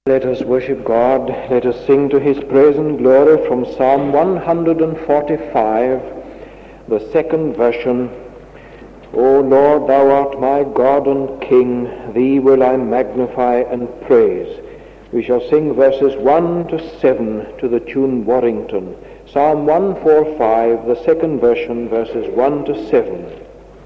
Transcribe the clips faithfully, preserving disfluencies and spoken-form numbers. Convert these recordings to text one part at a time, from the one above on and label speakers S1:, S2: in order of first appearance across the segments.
S1: Let us worship God. Let us sing to his praise and glory from Psalm one forty-five, the second version. O Lord, thou art my God and King, thee will I magnify and praise. We shall sing verses one to seven to the tune Warrington. Psalm one forty-five, the second version, verses one to seven.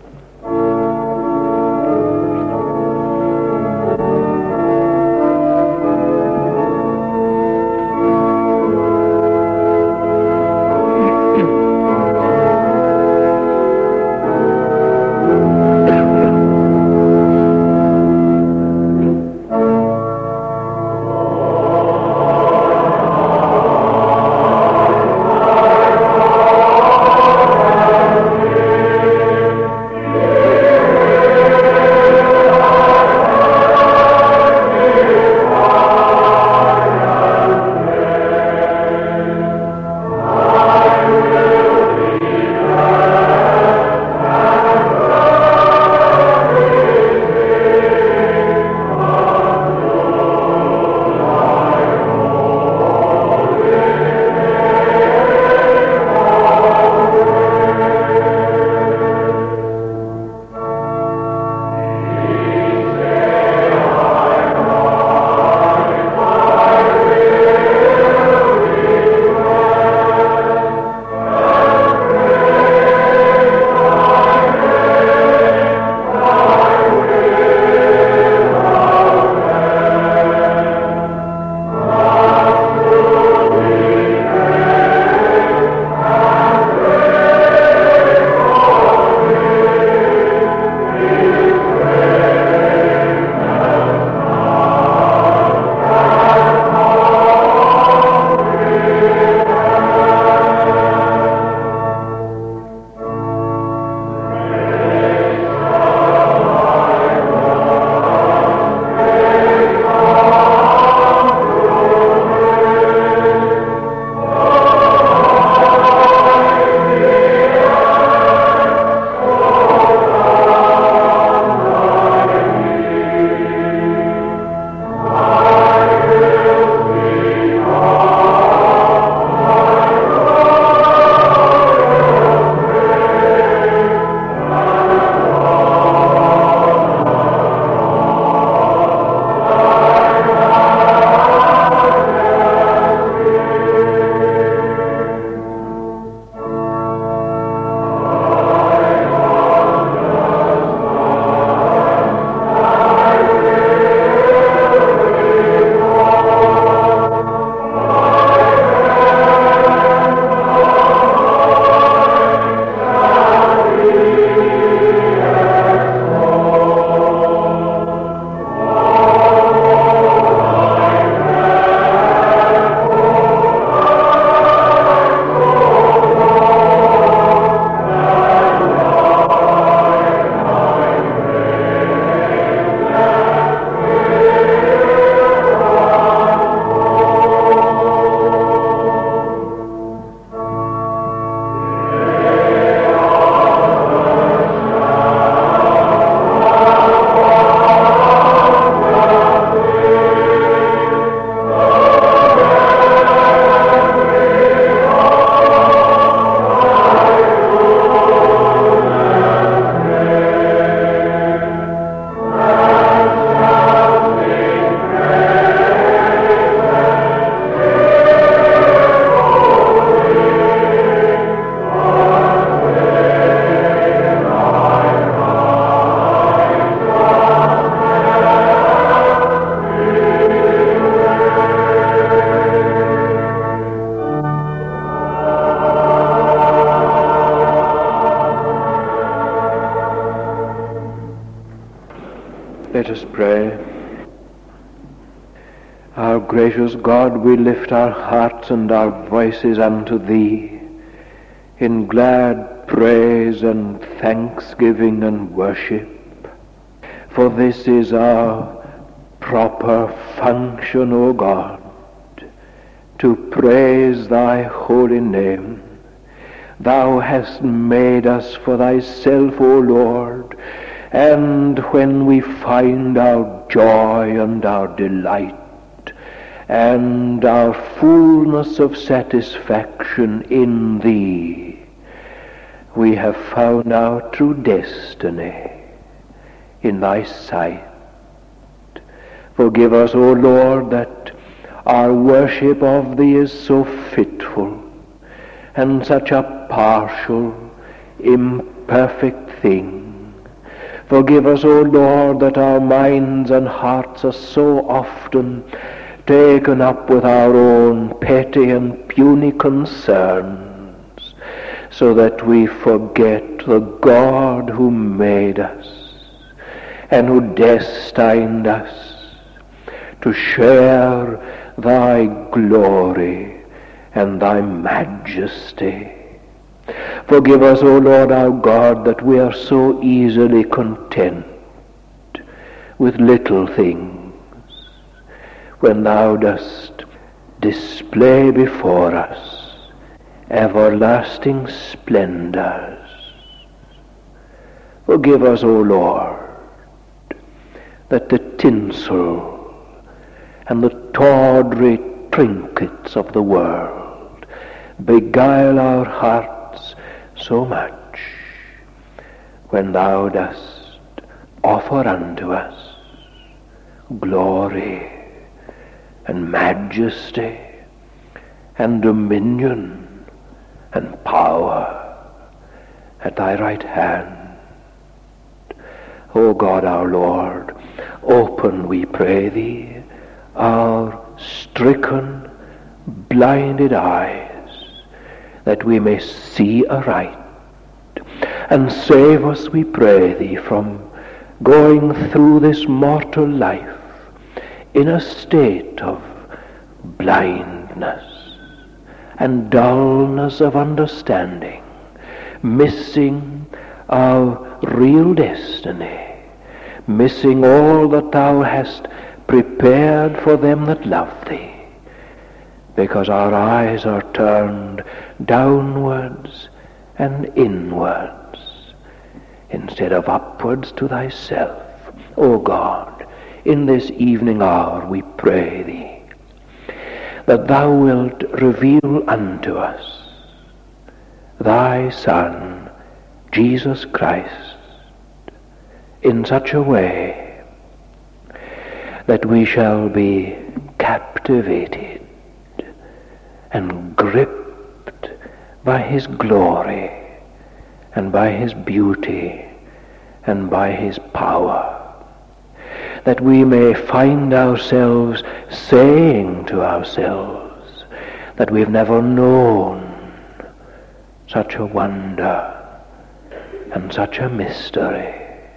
S1: Let us pray. Our gracious God, we lift our hearts and our voices unto Thee in glad praise and thanksgiving and worship. For this is our proper function, O God, to praise Thy holy name. Thou hast made us for Thyself, O Lord, and when we find our joy and our delight and our fullness of satisfaction in Thee, we have found our true destiny in Thy sight. Forgive us, O Lord, that our worship of Thee is so fitful and such a partial, imperfect thing. Forgive us, O Lord, that our minds and hearts are so often taken up with our own petty and puny concerns, so that we forget the God who made us and who destined us to share Thy glory and Thy majesty. Forgive us, O Lord our God, that we are so easily content with little things, when Thou dost display before us everlasting splendors. Forgive us, O Lord, that the tinsel and the tawdry trinkets of the world beguile our hearts so much, when Thou dost offer unto us glory and majesty and dominion and power at Thy right hand. O God our Lord, open, we pray Thee, our stricken, blinded eyes, that we may see aright, and save us, we pray Thee, from going through this mortal life in a state of blindness and dullness of understanding, missing our real destiny, missing all that Thou hast prepared for them that love Thee, because our eyes are turned downwards and inwards instead of upwards to Thyself. O God, in this evening hour we pray Thee that Thou wilt reveal unto us Thy Son, Jesus Christ, in such a way that we shall be captivated and gripped by His glory and by His beauty and by His power, that we may find ourselves saying to ourselves that we've never known such a wonder and such a mystery.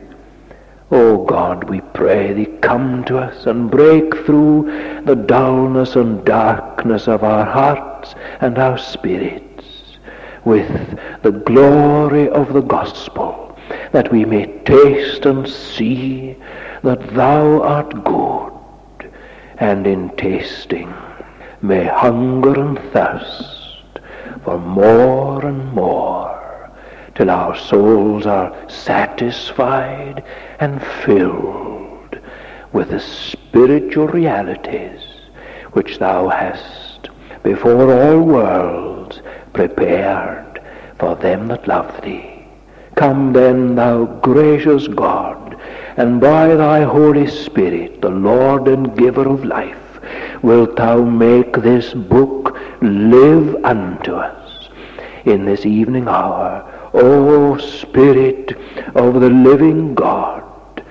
S1: O God, we pray Thee, come to us and break through the dullness and darkness of our hearts and our spirits with the glory of the gospel, that we may taste and see that Thou art good, and in tasting may hunger and thirst for more and more, till our souls are satisfied and filled with the spiritual realities which Thou hast before all worlds prepared for them that love Thee. Come then, Thou gracious God, and by Thy Holy Spirit, the Lord and giver of life, wilt Thou make this book live unto us in this evening hour. O Spirit of the living God,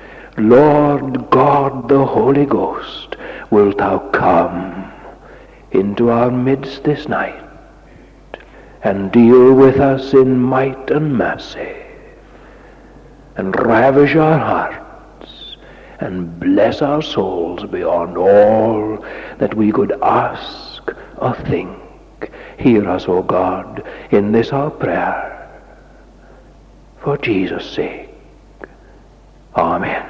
S1: Lord God the Holy Ghost, wilt Thou come into our midst this night and deal with us in might and mercy, and ravish our hearts and bless our souls beyond all that we could ask or think. Hear us, O God, in this our prayer, for Jesus' sake. Amen.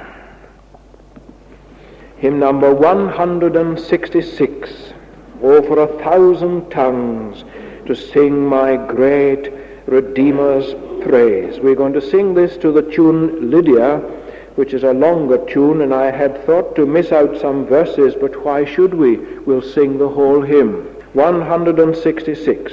S1: Hymn number one hundred sixty-six. Oh, for a thousand tongues to sing my great Redeemer's praise. We're going to sing this to the tune Lydia, which is a longer tune, and I had thought to miss out some verses, but why should we? We'll sing the whole hymn. one sixty-six.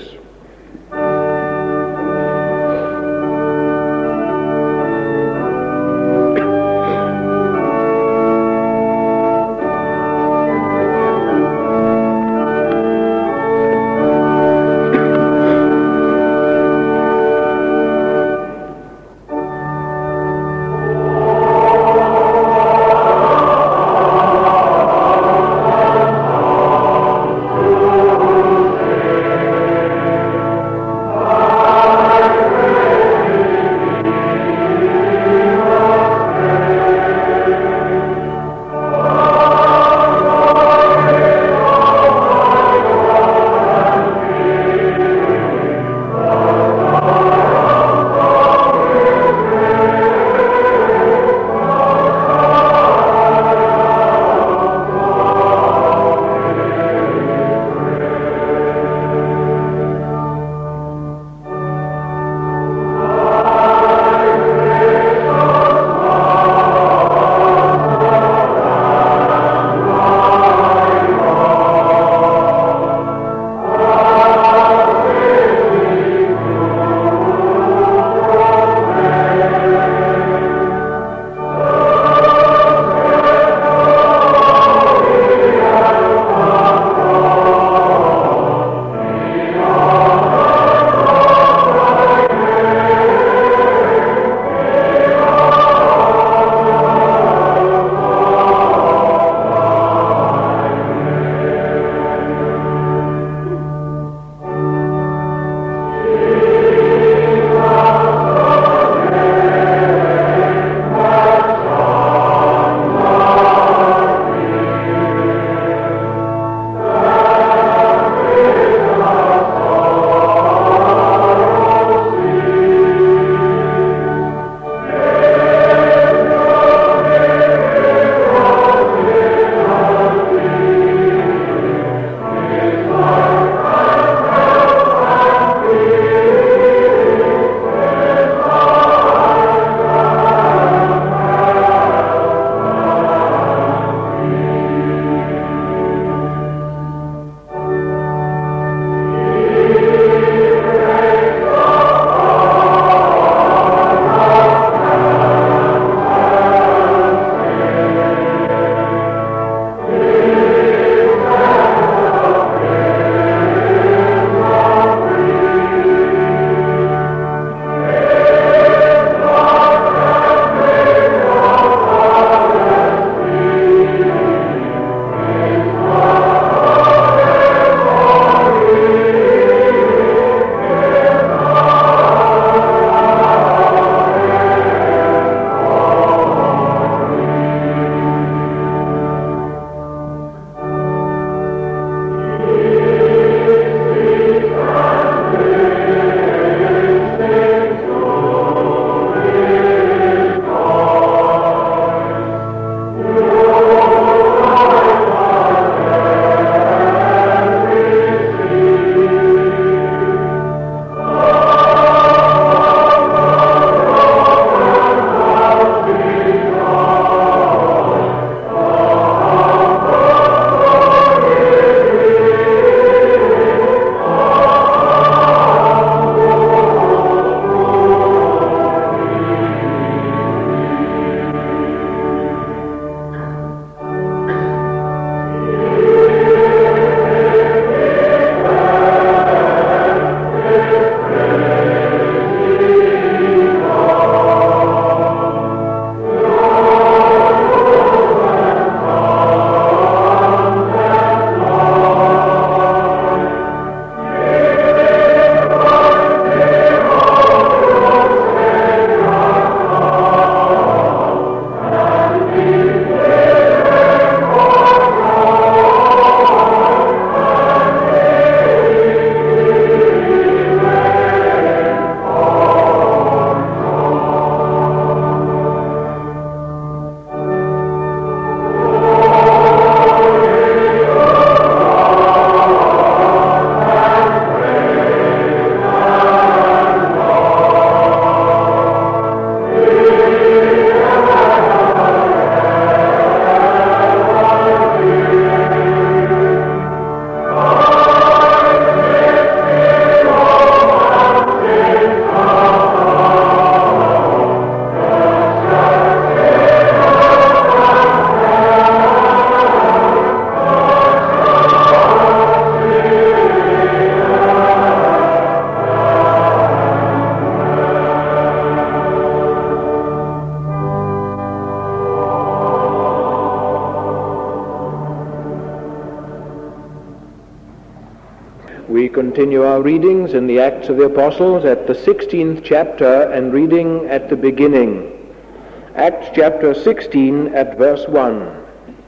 S1: We continue our readings in the Acts of the Apostles at the sixteenth chapter and reading at the beginning. Acts chapter sixteen at verse one.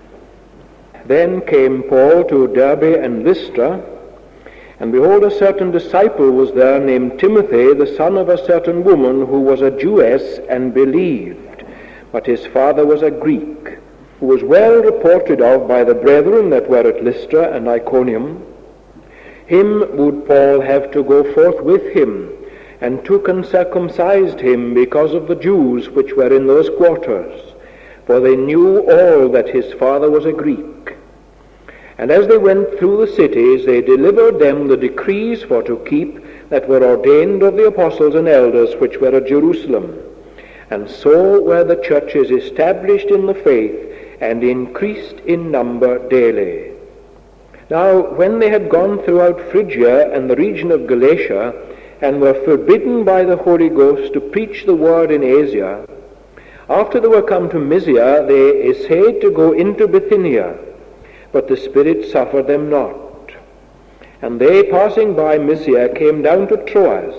S1: Then came Paul to Derbe and Lystra, and behold, a certain disciple was there named Timothy, the son of a certain woman who was a Jewess and believed, but his father was a Greek, who was well reported of by the brethren that were at Lystra and Iconium. Him would Paul have to go forth with him, and took and circumcised him because of the Jews which were in those quarters, for they knew all that his father was a Greek. And as they went through the cities, they delivered them the decrees for to keep that were ordained of the apostles and elders which were at Jerusalem. And so were the churches established in the faith, and increased in number daily. Now, when they had gone throughout Phrygia and the region of Galatia, and were forbidden by the Holy Ghost to preach the word in Asia, after they were come to Mysia, they essayed to go into Bithynia, but the Spirit suffered them not. And they, passing by Mysia, came down to Troas,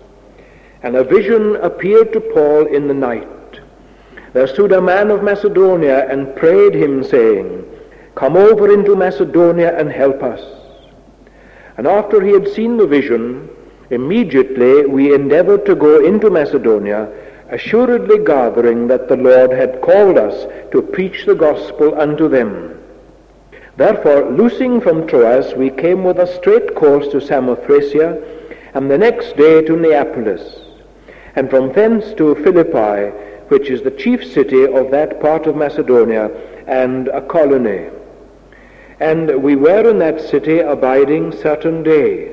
S1: and a vision appeared to Paul in the night. There stood a man of Macedonia, and prayed him, saying, Come over into Macedonia and help us. And after he had seen the vision, immediately we endeavored to go into Macedonia, assuredly gathering that the Lord had called us to preach the gospel unto them. Therefore, loosing from Troas, we came with a straight course to Samothracia, and the next day to Neapolis, and from thence to Philippi, which is the chief city of that part of Macedonia, and a colony. And we were in that city abiding certain days,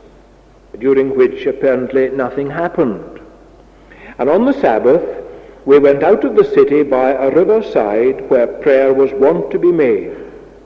S1: during which apparently nothing happened. And on the Sabbath we went out of the city by a river side where prayer was wont to be made.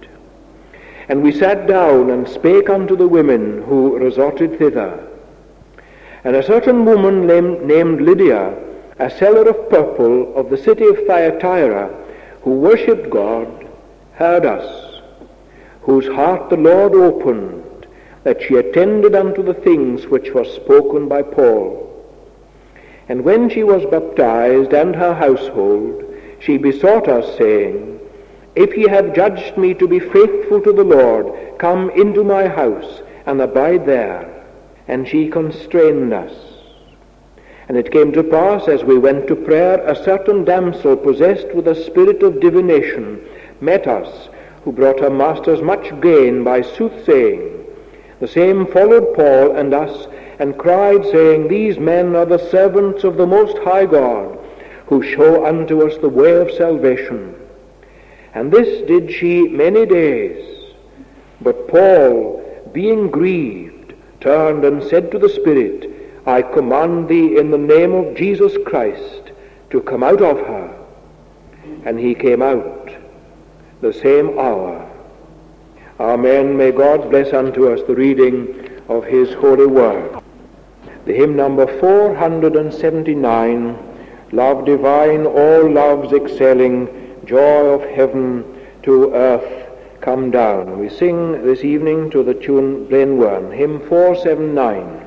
S1: And we sat down and spake unto the women who resorted thither. And a certain woman named Lydia, a seller of purple of the city of Thyatira, who worshipped God, heard us, whose heart the Lord opened, that she attended unto the things which were spoken by Paul. And when she was baptized, and her household, she besought us, saying, If ye have judged me to be faithful to the Lord, come into my house, and abide there. And she constrained us. And it came to pass, as we went to prayer, a certain damsel possessed with a spirit of divination met us, who brought her masters much gain by soothsaying. The same followed Paul and us, and cried, saying, These men are the servants of the Most High God, who show unto us the way of salvation. And this did she many days. But Paul, being grieved, turned and said to the Spirit, I command thee in the name of Jesus Christ to come out of her. And he came out the same hour. Amen. May God bless unto us the reading of his holy word. The hymn number four hundred seventy-nine, Love Divine, all loves excelling, joy of heaven to earth come down. We sing this evening to the tune Blaenwern, hymn four seventy-nine.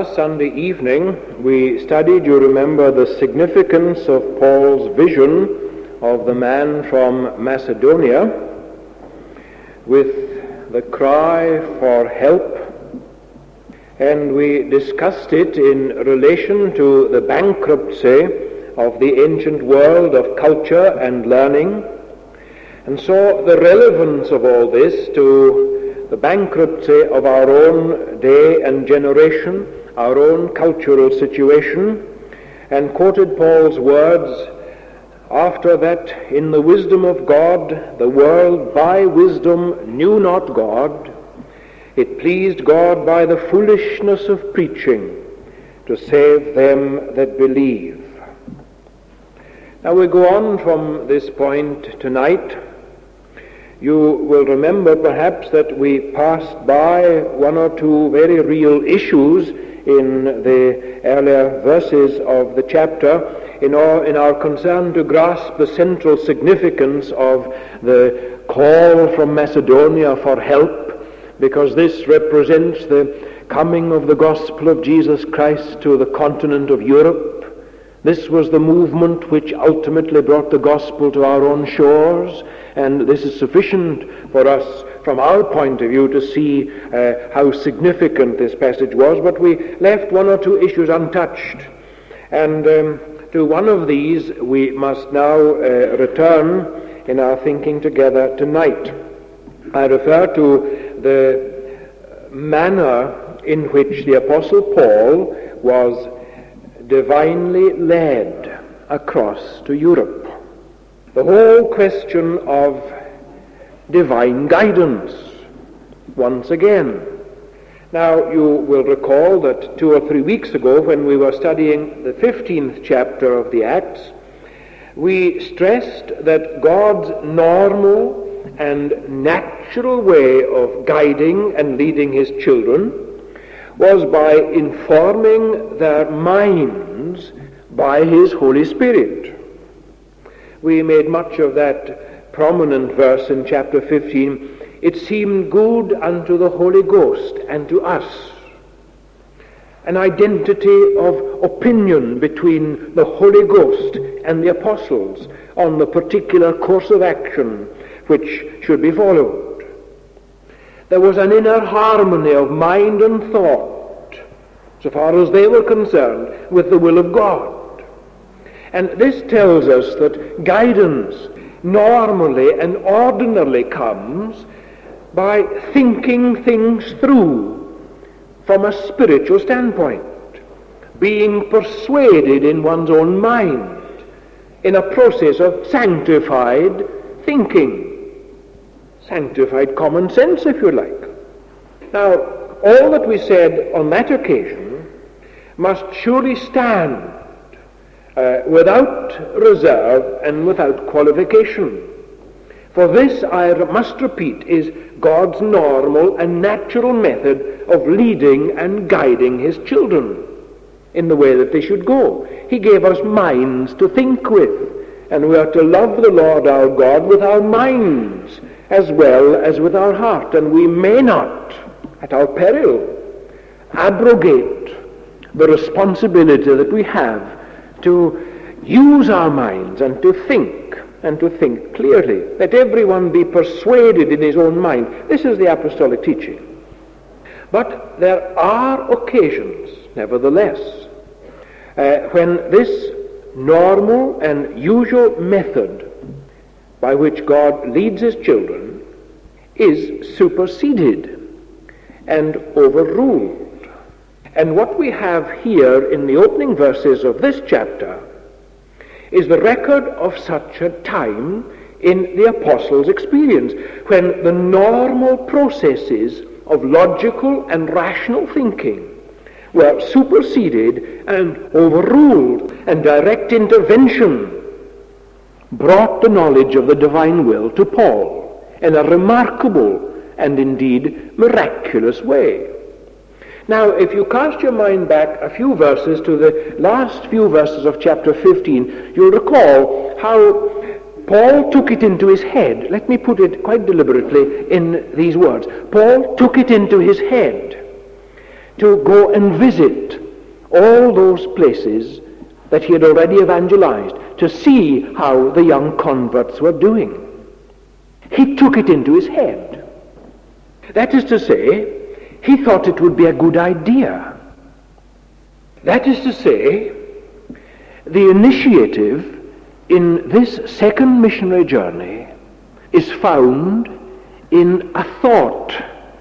S1: Last Sunday evening we studied, you remember, the significance of Paul's vision of the man from Macedonia with the cry for help, and we discussed it in relation to the bankruptcy of the ancient world of culture and learning, and saw the relevance of all this to the bankruptcy of our own day and generation, our own cultural situation, and quoted Paul's words, after that in the wisdom of God the world by wisdom knew not God, it pleased God by the foolishness of preaching to save them that believe. Now we go on from this point tonight. You will remember perhaps that we passed by one or two very real issues in the earlier verses of the chapter in our, in our concern to grasp the central significance of the call from Macedonia for help, because this represents the coming of the gospel of Jesus Christ to the continent of Europe. This was the movement which ultimately brought the gospel to our own shores, and this is sufficient for us from our point of view to see uh, how significant this passage was, but we left one or two issues untouched, and um, to one of these we must now uh, return in our thinking together tonight. I refer to the manner in which the Apostle Paul was divinely led across to Europe. The whole question of divine guidance, once again. Now, you will recall that two or three weeks ago, when we were studying the fifteenth chapter of the Acts, we stressed that God's normal and natural way of guiding and leading his children was by informing their minds by his Holy Spirit. We made much of that prominent verse in chapter fifteen, it seemed good unto the Holy Ghost and to us. An identity of opinion between the Holy Ghost and the apostles on the particular course of action which should be followed. There was an inner harmony of mind and thought, so far as they were concerned, with the will of God. And this tells us that guidance normally and ordinarily comes by thinking things through from a spiritual standpoint, being persuaded in one's own mind, in a process of sanctified thinking. Sanctified common sense, if you like. Now, all that we said on that occasion must surely stand uh, without reserve and without qualification. For this, I must repeat, is God's normal and natural method of leading and guiding his children in the way that they should go. He gave us minds to think with, and we are to love the Lord our God with our minds as well as with our heart, and we may not, at our peril, abrogate the responsibility that we have to use our minds and to think, and to think clearly. Let everyone be persuaded in his own mind. This is the apostolic teaching. But there are occasions, nevertheless, uh, when this normal and usual method by which God leads his children is superseded and overruled. And what we have here in the opening verses of this chapter is the record of such a time in the apostles' experience, when the normal processes of logical and rational thinking were superseded and overruled, and direct intervention brought the knowledge of the divine will to Paul in a remarkable and indeed miraculous way. Now, if you cast your mind back a few verses to the last few verses of chapter fifteen, you'll recall how Paul took it into his head. Let me put it quite deliberately in these words. Paul took it into his head to go and visit all those places that he had already evangelized, to see how the young converts were doing. He took it into his head. That is to say, he thought it would be a good idea. That is to say, the initiative in this second missionary journey is found in a thought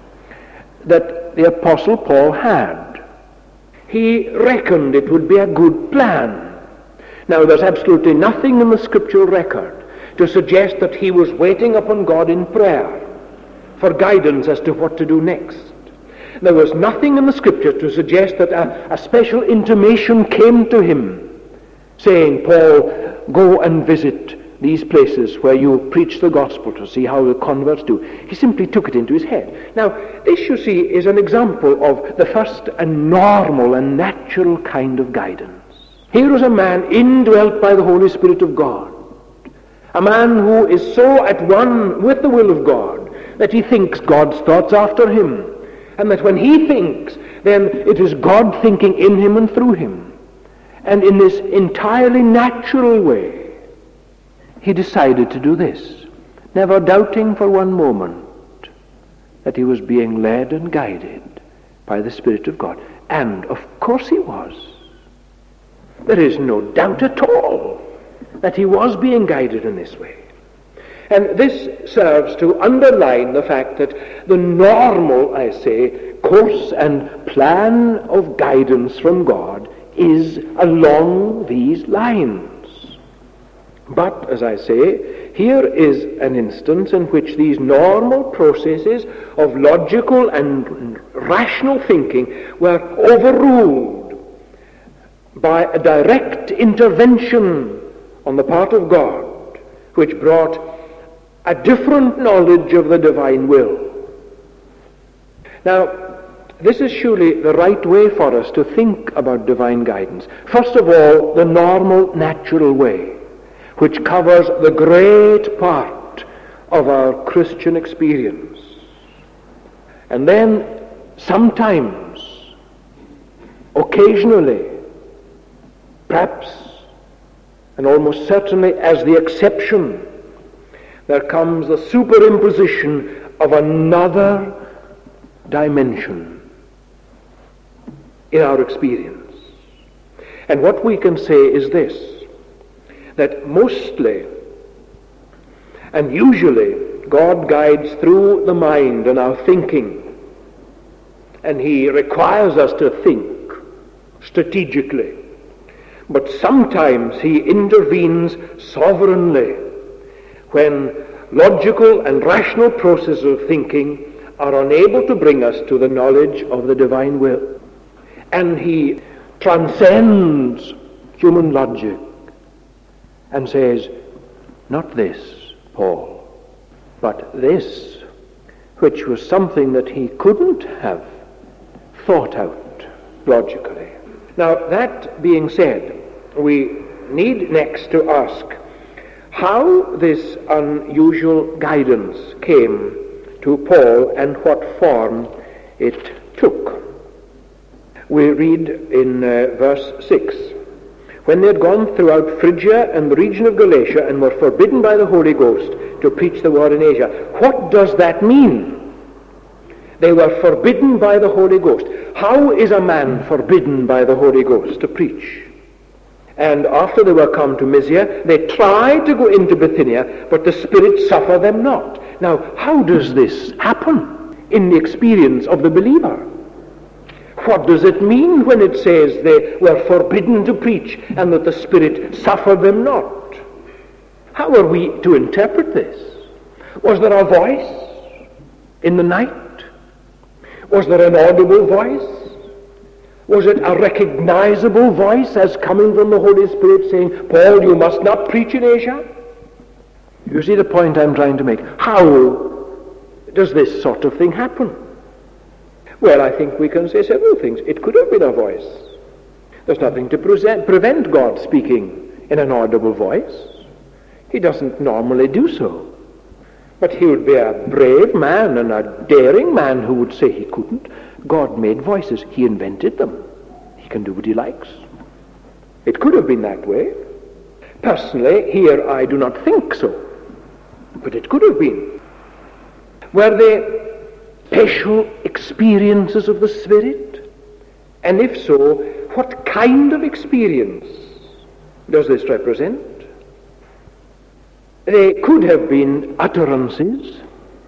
S1: that the Apostle Paul had. He reckoned it would be a good plan. Now, there's absolutely nothing in the scriptural record to suggest that he was waiting upon God in prayer for guidance as to what to do next. There was nothing in the scripture to suggest that a, a special intimation came to him saying, Paul, go and visit these places where you preach the gospel to see how the converts do. He simply took it into his head. Now, this, you see, is an example of the first and normal and natural kind of guidance. Here was a man indwelt by the Holy Spirit of God, a man who is so at one with the will of God that he thinks God's thoughts after him, and that when he thinks, then it is God thinking in him and through him. And in this entirely natural way, he decided to do this, never doubting for one moment that he was being led and guided by the Spirit of God. And of course he was. There is no doubt at all that he was being guided in this way. And this serves to underline the fact that the normal, I say, course and plan of guidance from God is along these lines. But, as I say, here is an instance in which these normal processes of logical and rational thinking were overruled by a direct intervention on the part of God, which brought a different knowledge of the divine will. Now, this is surely the right way for us to think about divine guidance. First of all, the normal, natural way, which covers the great part of our Christian experience. And then, sometimes, occasionally, perhaps, and almost certainly as the exception, there comes the superimposition of another dimension in our experience. And what we can say is this, that mostly and usually God guides through the mind and our thinking, and he requires us to think strategically. But sometimes he intervenes sovereignly when logical and rational processes of thinking are unable to bring us to the knowledge of the divine will. And he transcends human logic and says, not this, Paul, but this, which was something that he couldn't have thought out logically. Now, that being said, we need next to ask how this unusual guidance came to Paul and what form it took. We read in uh, verse six, when they had gone throughout Phrygia and the region of Galatia and were forbidden by the Holy Ghost to preach the word in Asia. What does that mean? They were forbidden by the Holy Ghost. How is a man forbidden by the Holy Ghost to preach? And after they were come to Mysia, they tried to go into Bithynia, but the Spirit suffered them not. Now, how does this happen in the experience of the believer? What does it mean when it says they were forbidden to preach and that the Spirit suffered them not? How are we to interpret this? Was there a voice in the night? Was there an audible voice? Was it a recognizable voice as coming from the Holy Spirit saying, Paul, you must not preach in Asia? You see the point I'm trying to make. How does this sort of thing happen? Well, I think we can say several things. It could have been a voice. There's nothing to present, prevent God speaking in an audible voice. He doesn't normally do so. But he would be a brave man and a daring man who would say he couldn't. God made voices. He invented them. He can do what he likes. It could have been that way. Personally, here I do not think so. But it could have been. Were they special experiences of the Spirit? And if so, what kind of experience does this represent? They could have been utterances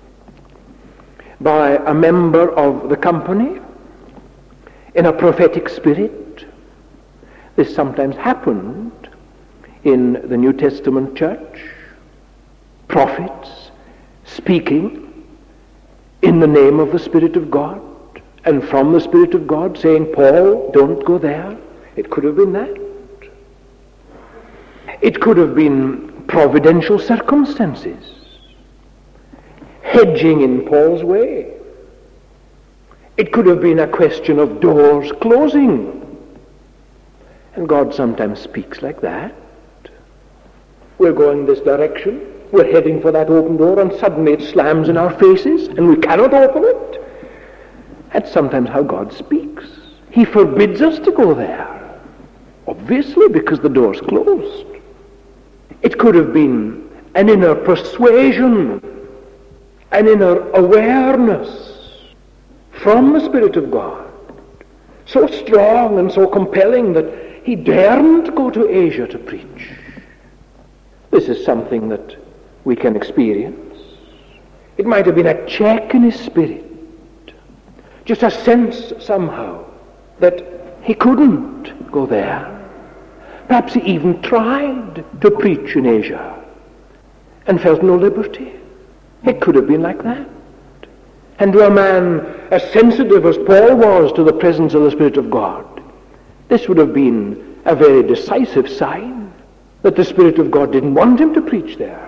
S1: by a member of the company in a prophetic spirit. This sometimes happened in the New Testament church. Prophets speaking in the name of the Spirit of God and from the Spirit of God saying, Paul, don't go there. It could have been that. It could have been providential circumstances hedging in Paul's way. It could have been a question of doors closing. And God sometimes speaks like that. We're going this direction, we're heading for that open door, and suddenly it slams in our faces and we cannot open it. That's sometimes how God speaks. He forbids us to go there, obviously, because the door's closed. It could have been an inner persuasion, an inner awareness from the Spirit of God, so strong and so compelling that he daren't go to Asia to preach. This is something that we can experience. It might have been a check in his spirit, just a sense somehow that he couldn't go there. Perhaps he even tried to preach in Asia and felt no liberty. It could have been like that. And to a man as sensitive as Paul was to the presence of the Spirit of God, this would have been a very decisive sign that the Spirit of God didn't want him to preach there.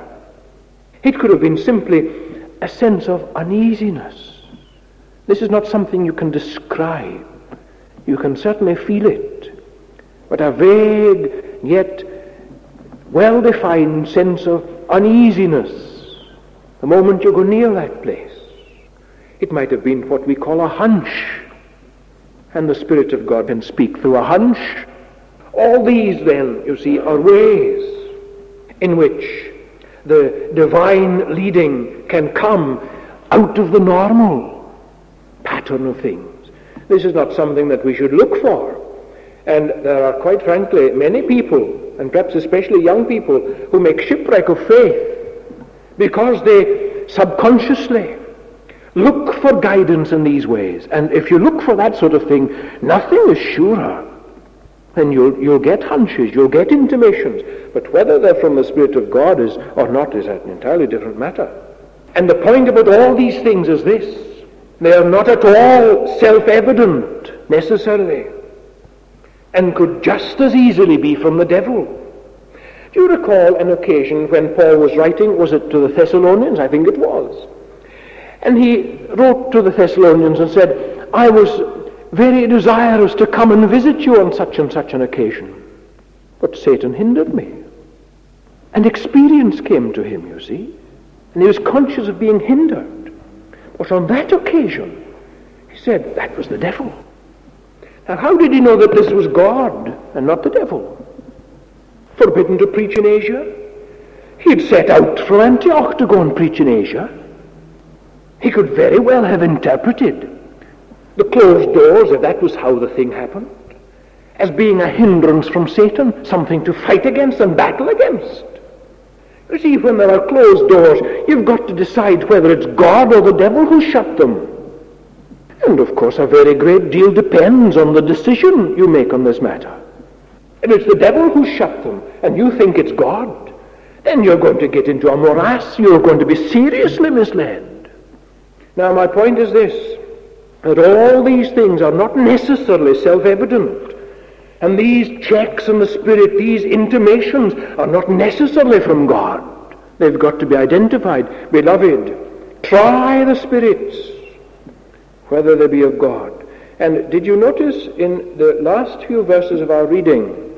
S1: It could have been simply a sense of uneasiness. This is not something you can describe. You can certainly feel it. But a vague yet well-defined sense of uneasiness the moment you go near that place. It might have been what we call a hunch. And the Spirit of God can speak through a hunch. All these then, you see, are ways in which the divine leading can come out of the normal pattern of things. This is not something that we should look for. And there are, quite frankly, many people, and perhaps especially young people, who make shipwreck of faith because they subconsciously look for guidance in these ways. And if you look for that sort of thing, nothing is surer. Then you'll, you'll get hunches, you'll get intimations. But whether they're from the Spirit of God is or not is an entirely different matter. And the point about all these things is this: they are not at all self-evident necessarily, and could just as easily be from the devil. Do you recall an occasion when Paul was writing, was it to the Thessalonians? I think it was. And he wrote to the Thessalonians and said, I was very desirous to come and visit you on such and such an occasion, but Satan hindered me. And experience came to him, you see, and he was conscious of being hindered. But on that occasion, he said, that was the devil. Now, how did he know that this was God and not the devil? Forbidden to preach in Asia? He'd set out from Antioch to go and preach in Asia. He could very well have interpreted the closed doors, if that was how the thing happened, as being a hindrance from Satan, something to fight against and battle against. You see, when there are closed doors, you've got to decide whether it's God or the devil who shut them. And of course a very great deal depends on the decision you make on this matter. If it's the devil who shut them and you think it's God, then you're going to get into a morass. You're going to be seriously misled. Now my point is this, that all these things are not necessarily self-evident. And these checks in the Spirit, these intimations, are not necessarily from God. They've got to be identified. Beloved, try the spirits, whether they be of God. And did you notice in the last few verses of our reading,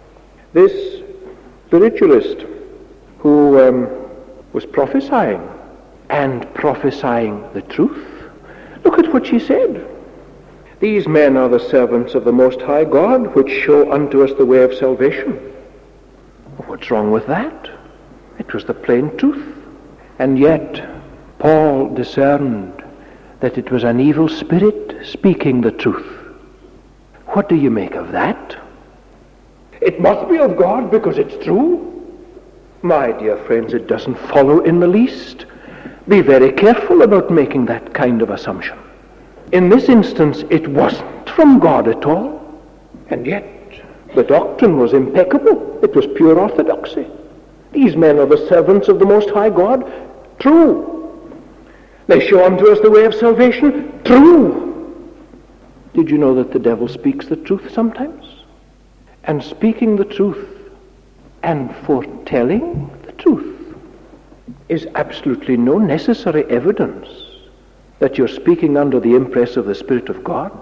S1: this spiritualist who um, was prophesying, and prophesying the truth? Look at what she said. These men are the servants of the Most High God, which show unto us the way of salvation. What's wrong with that? It was the plain truth. And yet, Paul discerned that it was an evil spirit speaking the truth. What do you make of that? It must be of God because it's true. My dear friends, it doesn't follow in the least. Be very careful about making that kind of assumption. In this instance, it wasn't from God at all. And yet, the doctrine was impeccable. It was pure orthodoxy. These men are the servants of the Most High God. True. They show unto us the way of salvation. True. Did you know that the devil speaks the truth sometimes? And speaking the truth and foretelling the truth is absolutely no necessary evidence that you're speaking under the impress of the Spirit of God.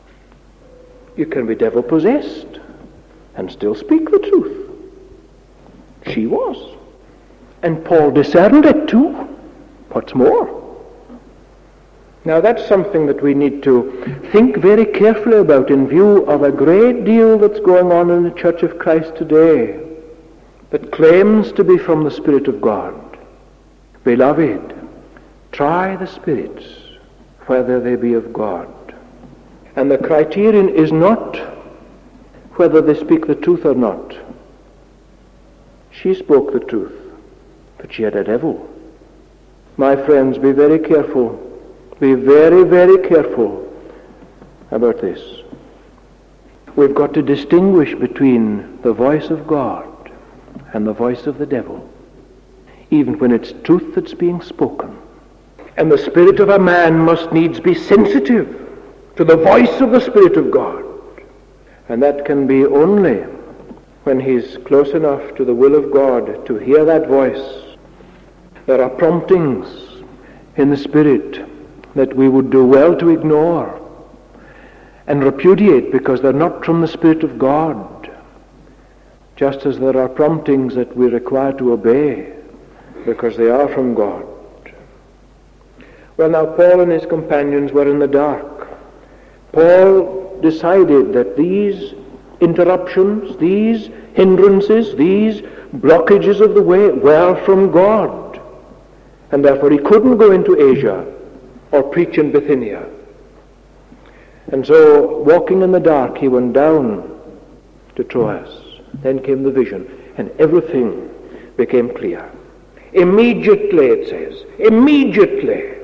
S1: You can be devil-possessed and still speak the truth. She was. And Paul discerned it too. What's more? Now that's something that we need to think very carefully about in view of a great deal that's going on in the Church of Christ today that claims to be from the Spirit of God. Beloved, try the spirits, whether they be of God. And the criterion is not whether they speak the truth or not. She spoke the truth, but she had a devil. My friends, be very careful. Be very, very careful about this. We've got to distinguish between the voice of God and the voice of the devil, even when it's truth that's being spoken. And the spirit of a man must needs be sensitive to the voice of the Spirit of God. And that can be only when he's close enough to the will of God to hear that voice. There are promptings in the Spirit that we would do well to ignore and repudiate because they're not from the Spirit of God, just as there are promptings that we require to obey because they are from God. Well, now Paul and his companions were in the dark. Paul decided that these interruptions, these hindrances, these blockages of the way were from God, and therefore he couldn't go into Asia or preach in Bithynia. And so, walking in the dark, he went down to Troas. Then came the vision, and everything became clear. Immediately, it says, immediately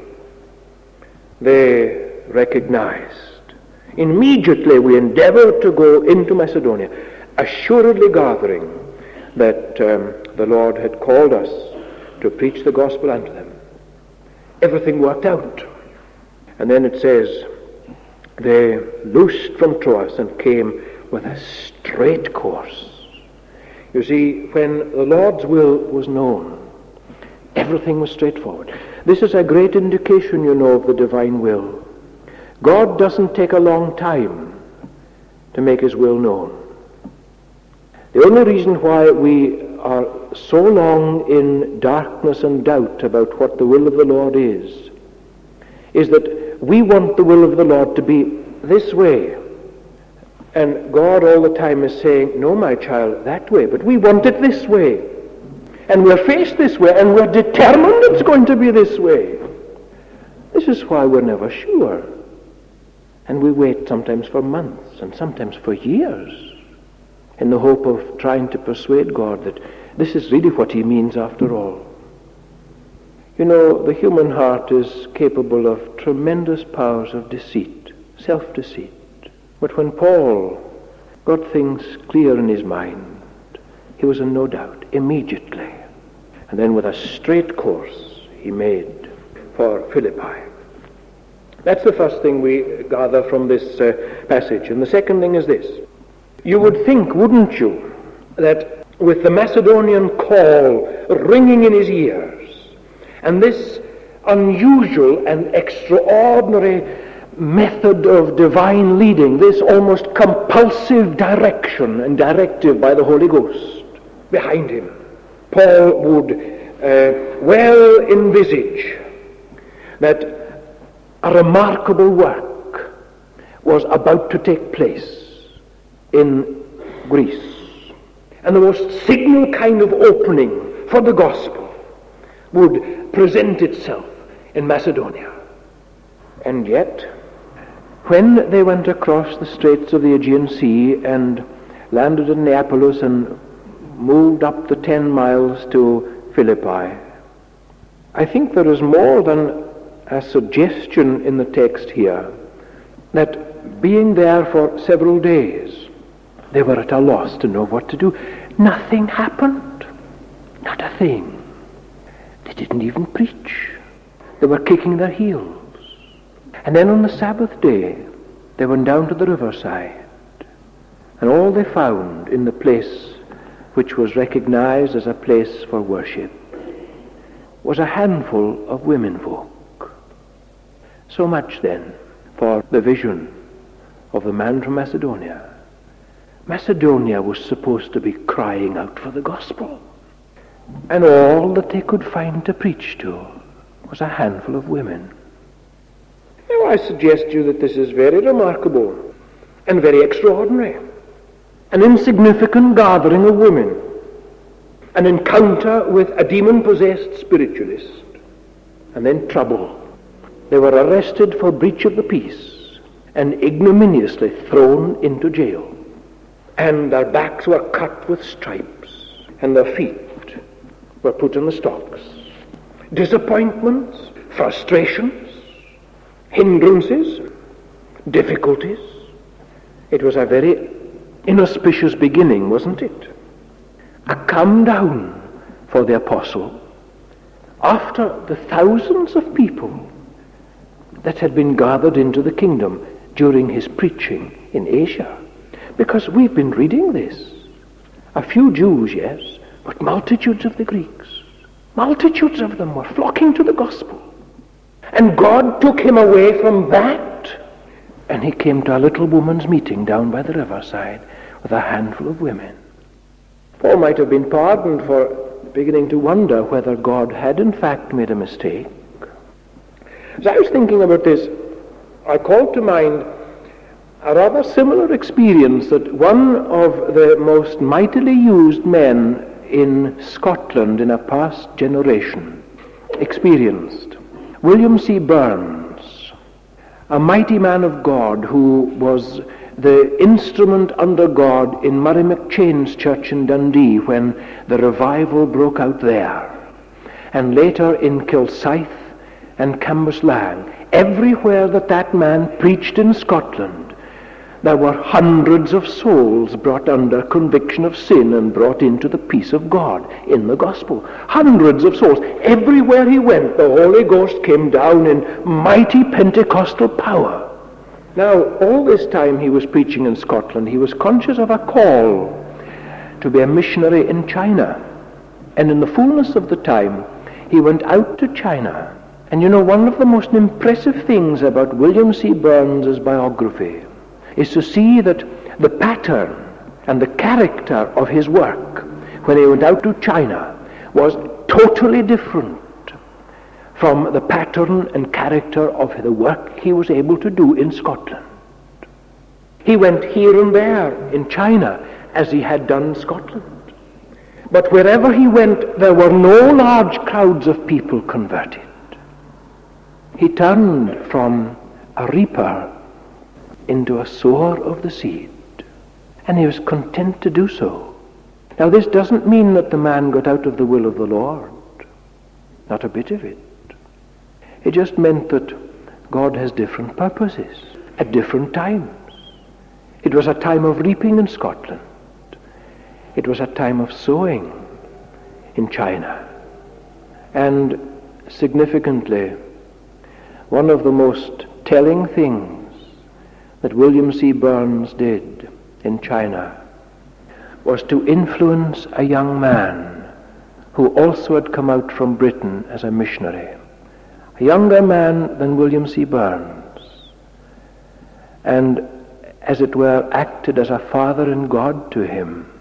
S1: they recognized. Immediately we endeavored to go into Macedonia, assuredly gathering that um, the Lord had called us to preach the gospel unto them. Everything worked out. And then it says, they loosed from Troas and came with a straight course. You see, when the Lord's will was known, everything was straightforward. This is a great indication, you know, of the divine will. God doesn't take a long time to make his will known. The only reason why we are so long in darkness and doubt about what the will of the Lord is, is that we want the will of the Lord to be this way. And God all the time is saying, no, my child, that way. But we want it this way. And we're faced this way, and we're determined it's going to be this way. This is why we're never sure. And we wait sometimes for months, and sometimes for years, in the hope of trying to persuade God that this is really what he means after all. You know, the human heart is capable of tremendous powers of deceit, self-deceit. But when Paul got things clear in his mind, he was in no doubt, immediately. And then with a straight course, he made for Philippi. That's the first thing we gather from this uh, passage. And the second thing is this. You would think, wouldn't you, that with the Macedonian call ringing in his ears, and this unusual and extraordinary method of divine leading, this almost compulsive direction and directive by the Holy Ghost behind him, Paul would uh, well envisage that a remarkable work was about to take place in Greece. And the most signal kind of opening for the gospel would present itself in Macedonia. And yet, when they went across the straits of the Aegean Sea and landed in Neapolis and moved up the ten miles to Philippi, I think there is more than a suggestion in the text here that being there for several days, they were at a loss to know what to do. Nothing happened. Not a thing. They didn't even preach. They were kicking their heels. And then on the Sabbath day, they went down to the riverside. And all they found in the place which was recognized as a place for worship was a handful of women folk. So much then for the vision of the man from Macedonia. Macedonia was supposed to be crying out for the gospel. And all that they could find to preach to was a handful of women. Now I suggest to you that this is very remarkable and very extraordinary. An insignificant gathering of women. An encounter with a demon-possessed spiritualist. And then trouble. They were arrested for breach of the peace and ignominiously thrown into jail. And their backs were cut with stripes, and their feet were put in the stocks. Disappointments, frustrations, hindrances, difficulties. It was a very inauspicious beginning, wasn't it? A come down for the apostle after the thousands of people that had been gathered into the kingdom during his preaching in Asia. Because we've been reading this. A few Jews, yes, but multitudes of the Greeks. Multitudes of them were flocking to the gospel. And God took him away from that, and he came to a little woman's meeting down by the riverside with a handful of women. Paul might have been pardoned for beginning to wonder whether God had in fact made a mistake. As I was thinking about this, I called to mind a rather similar experience that one of the most mightily used men in Scotland in a past generation experienced. William C. Burns, a mighty man of God who was the instrument under God in Murray McChain's church in Dundee when the revival broke out there, and later in Kilsyth and Cambuslang. Everywhere that that man preached in Scotland, there were hundreds of souls brought under conviction of sin and brought into the peace of God in the gospel. Hundreds of souls. Everywhere he went, the Holy Ghost came down in mighty Pentecostal power. Now, all this time he was preaching in Scotland, he was conscious of a call to be a missionary in China. And in the fullness of the time, he went out to China. And you know, one of the most impressive things about William C. Burns' biography is to see that the pattern and the character of his work when he went out to China was totally different from the pattern and character of the work he was able to do in Scotland. He went here and there in China as he had done in Scotland. But wherever he went, there were no large crowds of people converted. He turned from a reaper into a sower of the seed, and he was content to do so. Now this doesn't mean that the man got out of the will of the Lord. Not a bit of it. It just meant that God has different purposes at different times. It was a time of reaping in Scotland. It was a time of sowing in China. And significantly, one of the most telling things that William C. Burns did in China was to influence a young man who also had come out from Britain as a missionary, a younger man than William C. Burns, and as it were acted as a father in God to him.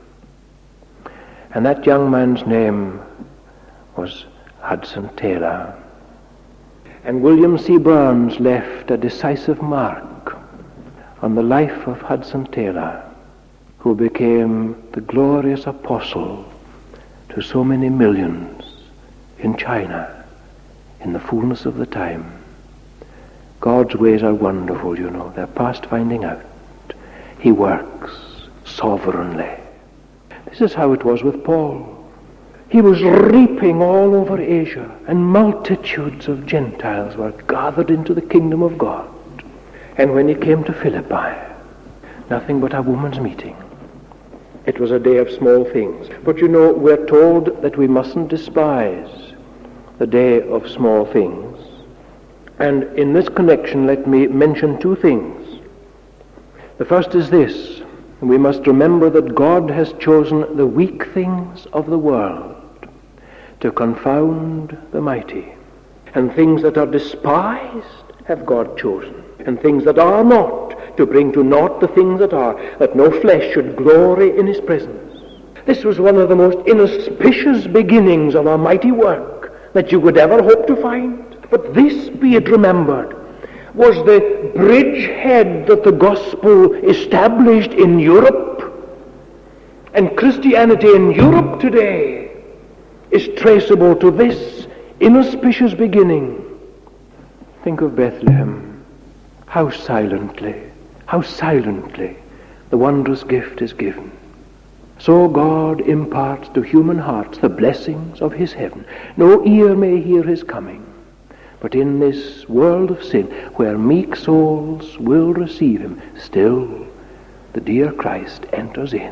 S1: And that young man's name was Hudson Taylor. And William C. Burns left a decisive mark on the life of Hudson Taylor, who became the glorious apostle to so many millions in China in the fullness of the time. God's ways are wonderful, you know. They're past finding out. He works sovereignly. This is how it was with Paul. He was reaping all over Asia, and multitudes of Gentiles were gathered into the kingdom of God. And when he came to Philippi, nothing but a woman's meeting. It was a day of small things. But you know, we're told that we mustn't despise the day of small things. And in this connection, let me mention two things. The first is this: we must remember that God has chosen the weak things of the world to confound the mighty. And things that are despised have God chosen. And things that are not, to bring to naught the things that are, that no flesh should glory in his presence. This was one of the most inauspicious beginnings of a mighty work that you could ever hope to find. But this, be it remembered, was the bridgehead that the gospel established in Europe. And Christianity in Europe today is traceable to this inauspicious beginning. Think of Bethlehem. How silently, how silently the wondrous gift is given. So God imparts to human hearts the blessings of his heaven. No ear may hear his coming, but in this world of sin, where meek souls will receive him, still the dear Christ enters in,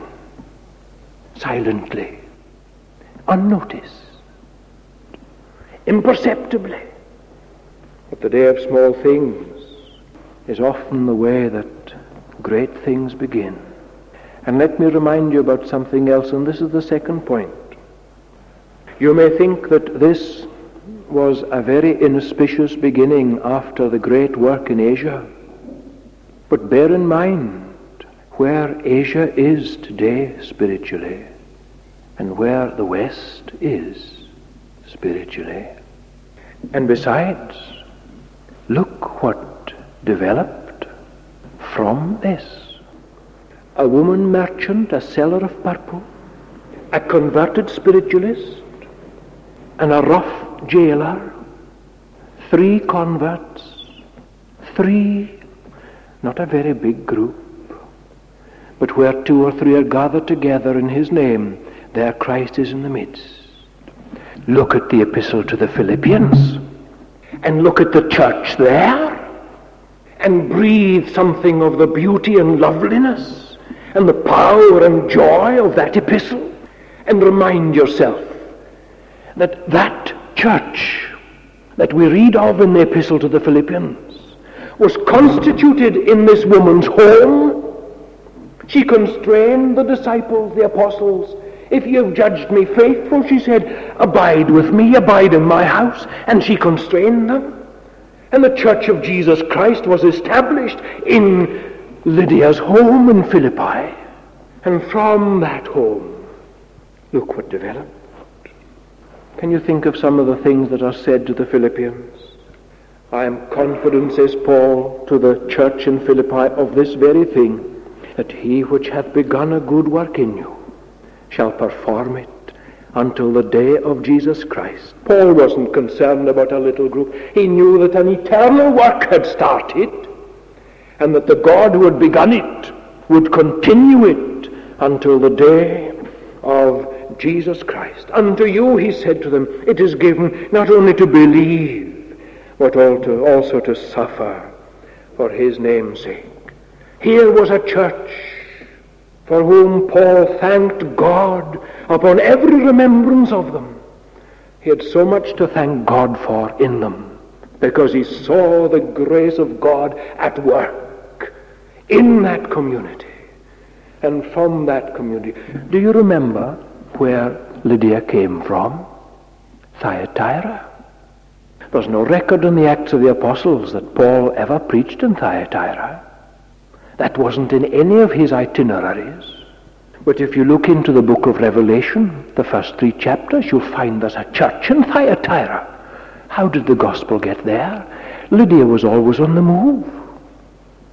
S1: silently, unnoticed, imperceptibly. But the day of small things is often the way that great things begin. And let me remind you about something else, and this is the second point. You may think that this was a very inauspicious beginning after the great work in Asia. But bear in mind where Asia is today spiritually, and where the West is spiritually. And besides, look what developed from this. A woman merchant, a seller of purple, a converted spiritualist, and a rough jailer, three converts, three, not a very big group, but where two or three are gathered together in his name, there Christ is in the midst. Look at the epistle to the Philippians, and look at the church there, and breathe something of the beauty and loveliness and the power and joy of that epistle, and remind yourself that that church that we read of in the epistle to the Philippians was constituted in this woman's home. She constrained the disciples, the apostles. If you have judged me faithful, she said, abide with me, abide in my house. And she constrained them. And the church of Jesus Christ was established in Lydia's home in Philippi. And from that home, look what developed. Can you think of some of the things that are said to the Philippians? I am confident, says Paul to the church in Philippi, of this very thing, that he which hath begun a good work in you shall perform it until the day of Jesus Christ. Paul wasn't concerned about a little group. He knew that an eternal work had started, and that the God who had begun it would continue it until the day of Jesus Christ. Unto you, he said to them, it is given not only to believe, but also to suffer for his name's sake. Here was a church for whom Paul thanked God upon every remembrance of them. He had so much to thank God for in them, because he saw the grace of God at work in that community and from that community. Do you remember where Lydia came from? Thyatira. There's no record in the Acts of the Apostles that Paul ever preached in Thyatira. That wasn't in any of his itineraries. But if you look into the book of Revelation, the first three chapters, you'll find there's a church in Thyatira. How did the gospel get there? Lydia was always on the move.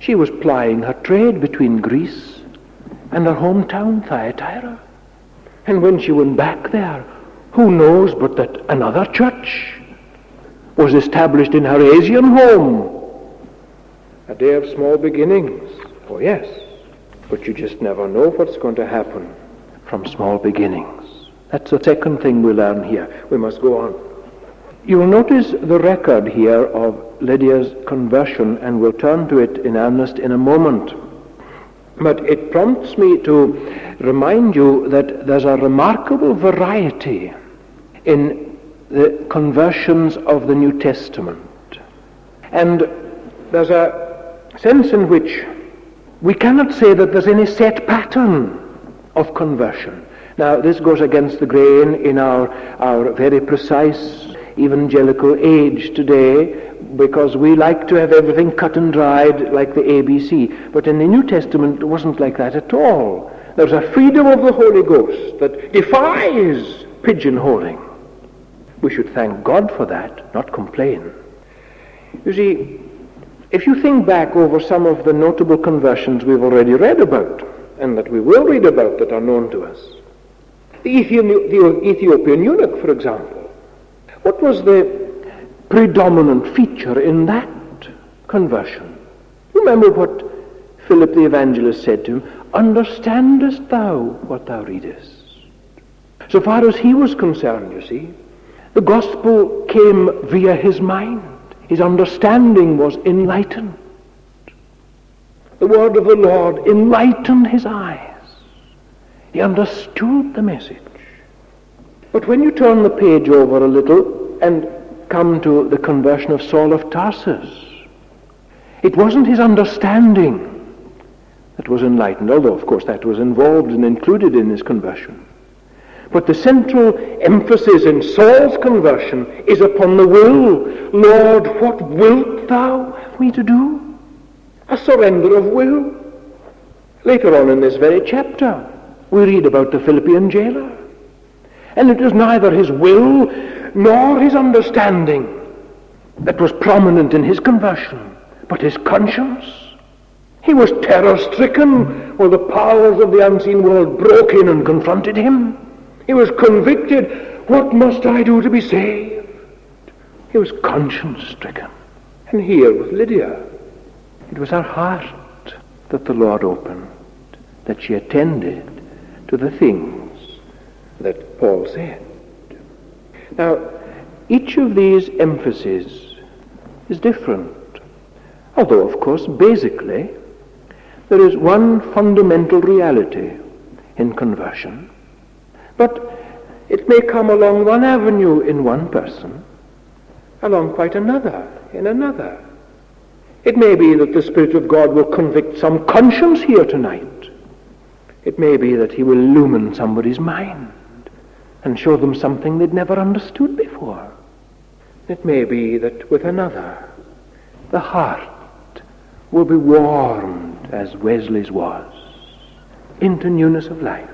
S1: She was plying her trade between Greece and her hometown, Thyatira. And when she went back there, who knows but that another church was established in her Asian home. A day of small beginnings. Oh yes, but you just never know what's going to happen from small beginnings. That's the second thing we learn here. We must go on. You'll notice the record here of Lydia's conversion, and we'll turn to it in earnest in a moment. But it prompts me to remind you that there's a remarkable variety in the conversions of the New Testament. And there's a sense in which we cannot say that there's any set pattern of conversion. Now, this goes against the grain in our, our very precise evangelical age today, because we like to have everything cut and dried like the A B C. But in the New Testament, it wasn't like that at all. There's a freedom of the Holy Ghost that defies pigeonholing. We should thank God for that, not complain. You see, if you think back over some of the notable conversions we've already read about, and that we will read about that are known to us, the Ethiopian eunuch, for example, what was the predominant feature in that conversion? You remember what Philip the evangelist said to him? Understandest thou what thou readest? So far as he was concerned, you see, the gospel came via his mind. His understanding was enlightened. The word of the Lord enlightened his eyes. He understood the message. But when you turn the page over a little and come to the conversion of Saul of Tarsus, it wasn't his understanding that was enlightened, although of course that was involved and included in his conversion. But the central emphasis in Saul's conversion is upon the will. Lord, what wilt thou have me to do? A surrender of will. Later on in this very chapter, we read about the Philippian jailer. And it was neither his will nor his understanding that was prominent in his conversion, but his conscience. He was terror-stricken while the powers of the unseen world broke in and confronted him. He was convicted. What must I do to be saved? He was conscience-stricken. And here with Lydia, it was her heart that the Lord opened, that she attended to the things that Paul said. Now, each of these emphases is different. Although, of course, basically, there is one fundamental reality in conversion. But it may come along one avenue in one person, along quite another in another. It may be that the Spirit of God will convict some conscience here tonight. It may be that he will illumine somebody's mind and show them something they'd never understood before. It may be that with another, the heart will be warmed, as Wesley's was, into newness of life.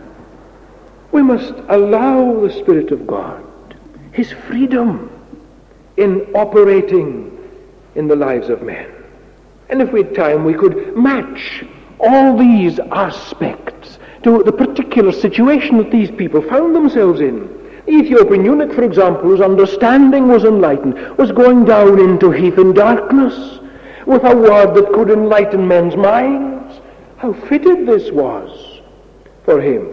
S1: We must allow the Spirit of God his freedom in operating in the lives of men. And if we had time, we could match all these aspects to the particular situation that these people found themselves in. The Ethiopian eunuch, for example, whose understanding was enlightened, was going down into heathen darkness with a word that could enlighten men's minds. How fitted this was for him.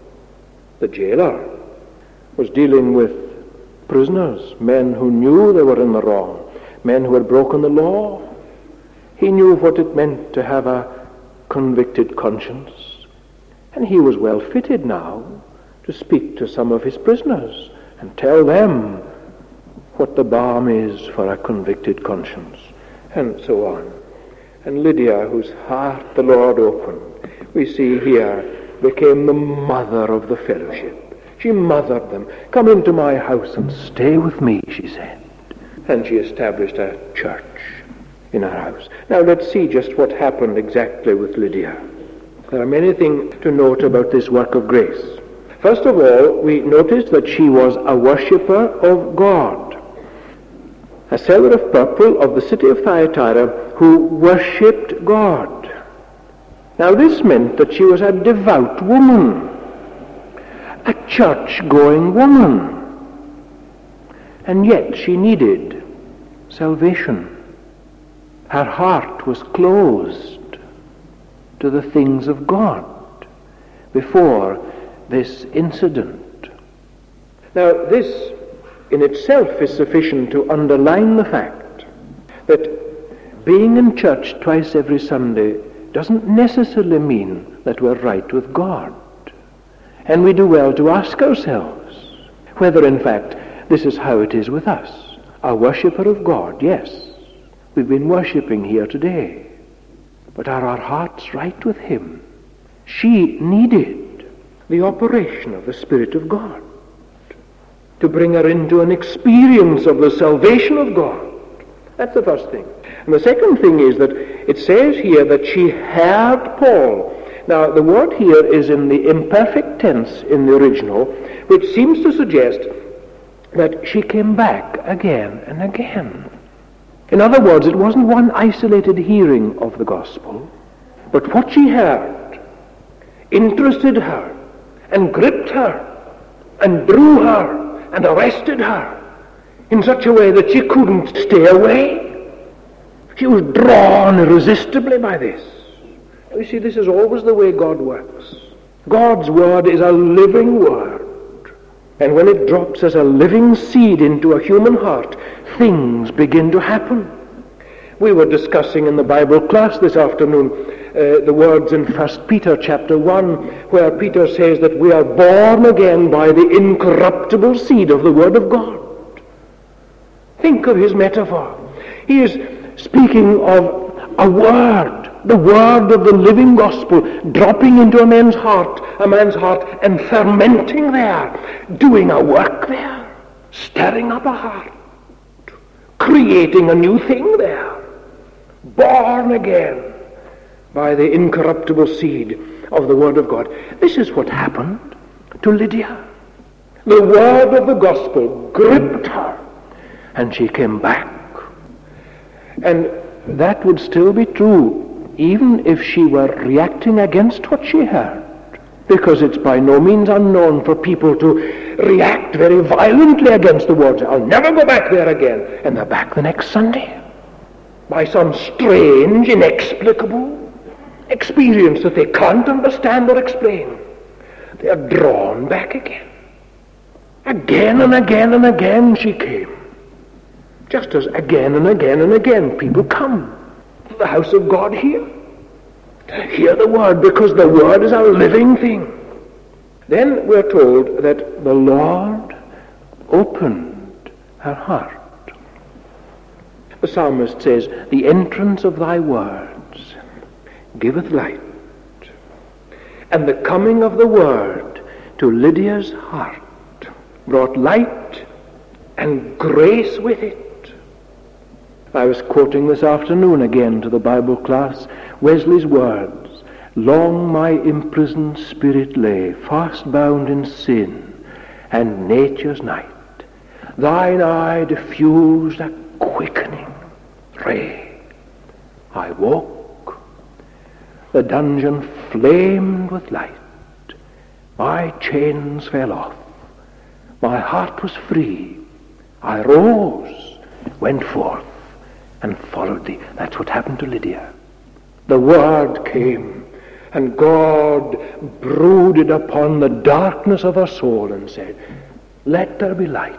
S1: The jailer was dealing with prisoners, men who knew they were in the wrong, men who had broken the law. He knew what it meant to have a convicted conscience, and he was well fitted now to speak to some of his prisoners and tell them what the balm is for a convicted conscience, and so on. And Lydia, whose heart the Lord opened, we see here, became the mother of the fellowship. She mothered them. Come into my house and stay with me, she said. And she established a church in her house. Now let's see just what happened exactly with Lydia. There are many things to note about this work of grace. First of all, we notice that she was a worshipper of God. a seller of purple of the city of Thyatira, who worshipped God. Now this meant that she was a devout woman, a church-going woman, and yet she needed salvation. Her heart was closed to the things of God before this incident. Now this in itself is sufficient to underline the fact that being in church twice every Sunday doesn't necessarily mean that we're right with God. And we do well to ask ourselves whether in fact this is how it is with us. A worshipper of God, yes, we've been worshipping here today, but are our hearts right with Him? She needed the operation of the Spirit of God to bring her into an experience of the salvation of God. That's the first thing. And the second thing is that it says here that she heard Paul. Now, the word here is in the imperfect tense in the original, which seems to suggest that she came back again and again. In other words, it wasn't one isolated hearing of the gospel, but what she heard interested her and gripped her and drew her and arrested her in such a way that she couldn't stay away. She was drawn irresistibly by this. You see, this is always the way God works. God's word is a living word. And when it drops as a living seed into a human heart, things begin to happen. We were discussing in the Bible class this afternoon uh, the words in First Peter chapter one, where Peter says that we are born again by the incorruptible seed of the Word of God. Think of his metaphor. He is speaking of a word, the word of the living gospel, dropping into a man's heart, a man's heart, and fermenting there, doing a work there, stirring up a heart, creating a new thing there, born again by the incorruptible seed of the Word of God. This is what happened to Lydia. The word of the gospel gripped her, and she came back. And that would still be true even if she were reacting against what she heard, because it's by no means unknown for people to react very violently against the words. I'll never go back there again. And they're back the next Sunday by some strange, inexplicable experience that they can't understand or explain. They are drawn back again. Again and again and again she came. Just as again and again and again people come to the house of God here to hear the word, because the word is a living thing. Then we're told that the Lord opened her heart. The psalmist says, the entrance of thy words giveth light, and the coming of the word to Lydia's heart brought light and grace with it. I was quoting this afternoon again to the Bible class Wesley's words, long my imprisoned spirit lay, fast bound in sin and nature's night. Thine eye diffused a quickening ray. I woke, the dungeon flamed with light, my chains fell off, my heart was free, I rose, went forth, and followed thee. That's what happened to Lydia. The word came, and God brooded upon the darkness of her soul and said, let there be light.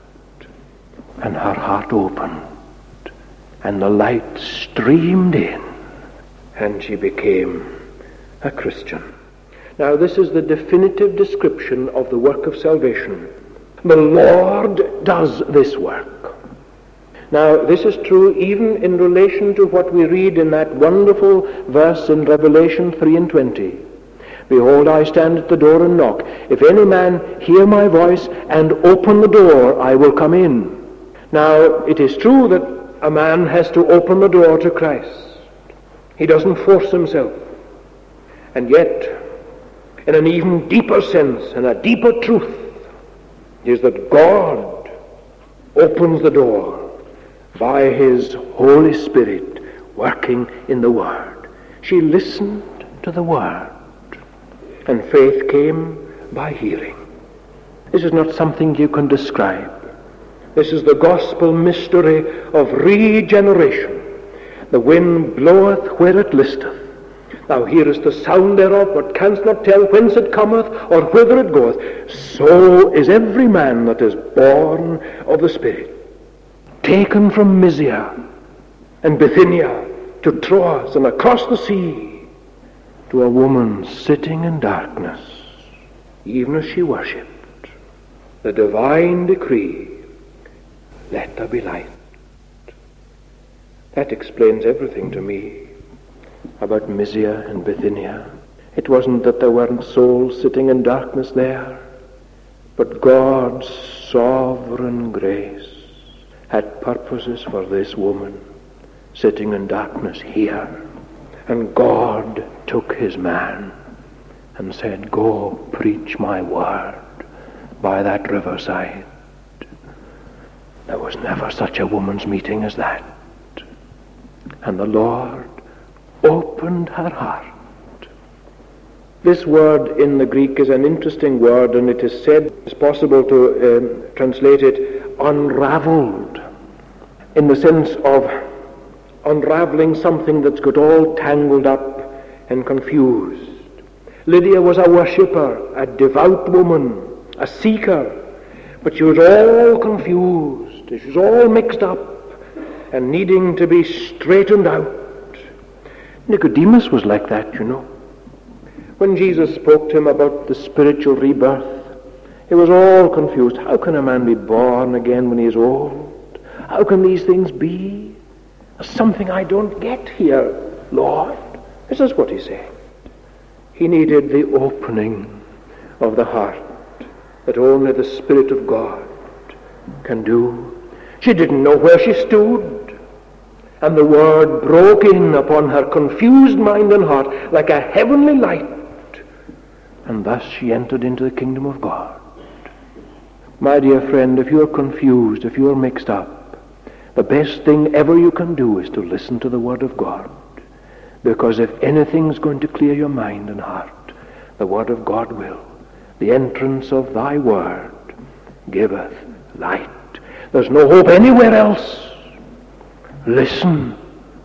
S1: And her heart opened, and the light streamed in, and she became a Christian. Now this is the definitive description of the work of salvation. The Lord does this work. Now, this is true even in relation to what we read in that wonderful verse in Revelation three and twenty. Behold, I stand at the door and knock. If any man hear my voice and open the door, I will come in. Now, it is true that a man has to open the door to Christ. He doesn't force himself. And yet, in an even deeper sense and a deeper truth, is that God opens the door by his Holy Spirit working in the Word. She listened to the Word, and faith came by hearing. This is not something you can describe. This is the gospel mystery of regeneration. The wind bloweth where it listeth. Thou hearest the sound thereof, but canst not tell whence it cometh or whither it goeth. So is every man that is born of the Spirit. Taken from Mysia and Bithynia to Troas and across the sea to a woman sitting in darkness, even as she worshipped. The divine decree, let there be light. That explains everything to me about Mysia and Bithynia. It wasn't that there weren't souls sitting in darkness there, but God's sovereign grace had purposes for this woman sitting in darkness here. And God took his man and said, go preach my word by that riverside. There was never such a woman's meeting as that. And the Lord opened her heart. This word in the Greek is an interesting word, and it is said it's possible to um, translate it unraveled, in the sense of unraveling something that's got all tangled up and confused. Lydia was a worshipper, a devout woman, a seeker, but she was all confused. She was all mixed up and needing to be straightened out. Nicodemus was like that, you know. When Jesus spoke to him about the spiritual rebirth, he was all confused. How can a man be born again when he is old? How can these things be? There's something I don't get here, Lord. This is what he said. He needed the opening of the heart that only the Spirit of God can do. She didn't know where she stood, and the word broke in upon her confused mind and heart like a heavenly light, and thus she entered into the kingdom of God. My dear friend, if you're confused, if you're mixed up, the best thing ever you can do is to listen to the Word of God, because if anything's going to clear your mind and heart, the Word of God will. The entrance of thy word giveth light. There's no hope anywhere else. Listen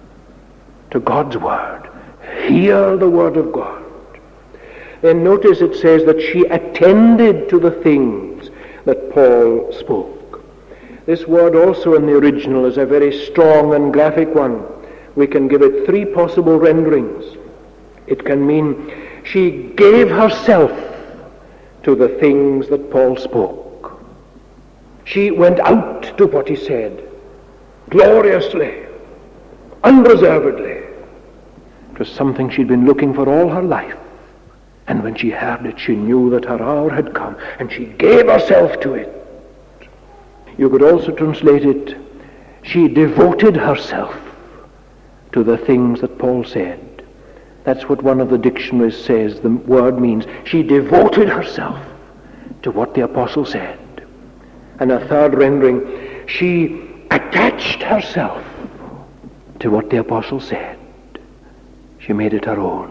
S1: to God's word. Hear the word of God. Then notice it says that she attended to the things that Paul spoke. This word also in the original is a very strong and graphic one. We can give it three possible renderings. It can mean she gave herself to the things that Paul spoke. She went out to what he said, gloriously, unreservedly. It was something she'd been looking for all her life. And when she heard it, she knew that her hour had come, and she gave herself to it. You could also translate it, she devoted herself to the things that Paul said. That's what one of the dictionaries says the word means. She devoted herself to what the apostle said. And a third rendering, she attached herself to what the apostle said. She made it her own.